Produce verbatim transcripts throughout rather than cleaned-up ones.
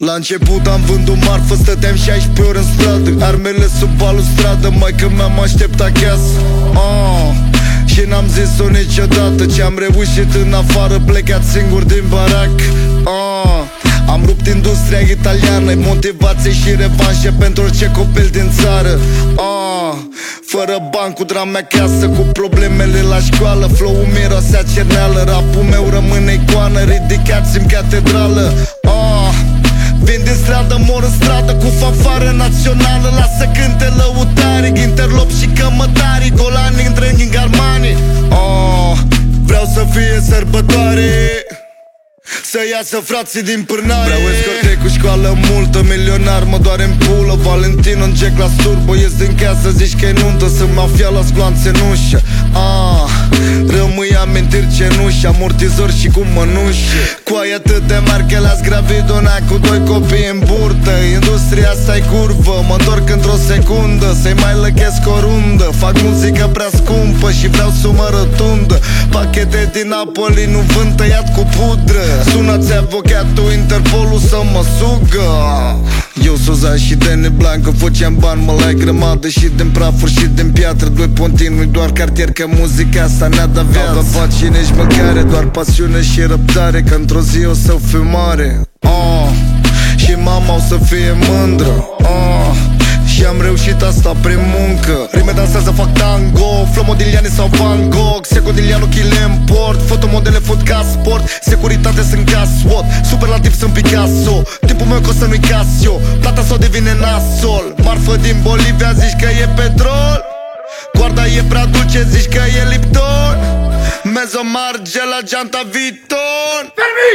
La început am vândut marfă, stăteam șaisprezece ore în stradă, armele sub balustradă, maică mea mă aștept acasă. ah. Și n-am zis-o niciodată, ce-am reușit în afară, plecat singur din barac. ah. Am rupt industria italiană, motivație și revanșă pentru orice copil din țară. ah. Fără bani, cu drama acasă, cu problemele la școală, flow-ul mirosea cerneală, rapul meu rămâne icoană, ridicați-mi catedrală. ah. Vin din stradă, mor în stradă, cu fanfară națională, lasă cânte lăutari, interlop și cămătari, golani întregi în garmani. oh. Vreau să fie sărbătoare, să iasă frații din pârnare. Vreau escorte cu școală multă, milionar mă doare în pulă, Valentino în Jack la turbo, ies din casă, zici că-i nuntă, sunt mafia la gloanțe în ușă. ah. Rămâi amintiri cenuși, amortizori și cu mănuși, cu ai atâtea marche las gravidona, cu doi copii în burtă. Industria asta-i curvă, mă întorc într-o secundă, să-i mai lăchesc o rundă. Fac muzică prea scumpă și vreau sumă rotundă, pachete din Napoli, nu vând tăiat cu pudră. Sunați avocatul Interpolul să mă sugă. Eu Soza și Dene Blanco, făceam bani, mă la grămadă și din prafuri și din piatră. Doi pontini, nu doar cartier, că muzica asta ne-a dat viață. Nu faci și nici mâncare, doar pasiune și răbdare, că într-o zi o să fiu mare. ah. Și mama o să fie mândră. ah. Și am reușit asta prin muncă. Rime dansează, fac tango, flow Modigliani sau Van Gogh, Secodilianu, chile în port, fotomodele fut ca sport, securitate sunt ca SWAT, superlativ sunt Picasso, tipul meu că să nu-i Casio, plata sau devine nasol. Marfă din Bolivia, zici că e petrol, coarda e prea dulce, zici că e Lipton, Mezo marge la geanta Vuitton. Fermi!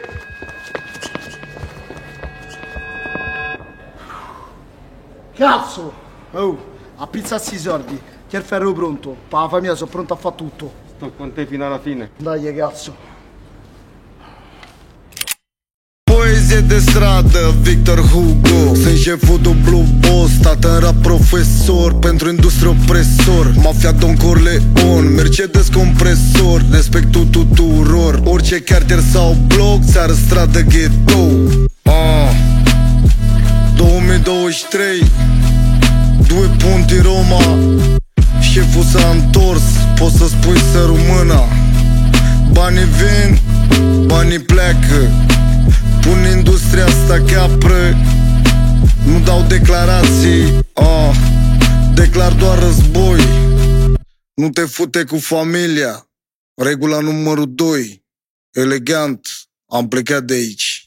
Cazzo! Oh, a pizza a sei sordi, che il ferro pronto, per la famiglia sono pronto a fare tutto. Sto con te fino alla fine. Dai cazzo. Poezie de stradă, Victor Hugo. Sunt șeful dublu boss, tată în rap profesor, pentru industrie opresor, mafia Don Corleone, Mercedes compresor, respectul tuturor, orice cartier sau bloc, țară, stradă, ghetto. ah. două mii douăzeci și trei, doi punti Roma, șeful s-a întors, poți să spui să rămână. Banii vin, banii pleacă, pun industria asta capră, nu dau declarații, ah. Declar doar război, nu te fute cu familia. Regula numărul doi, elegant, am plecat de aici.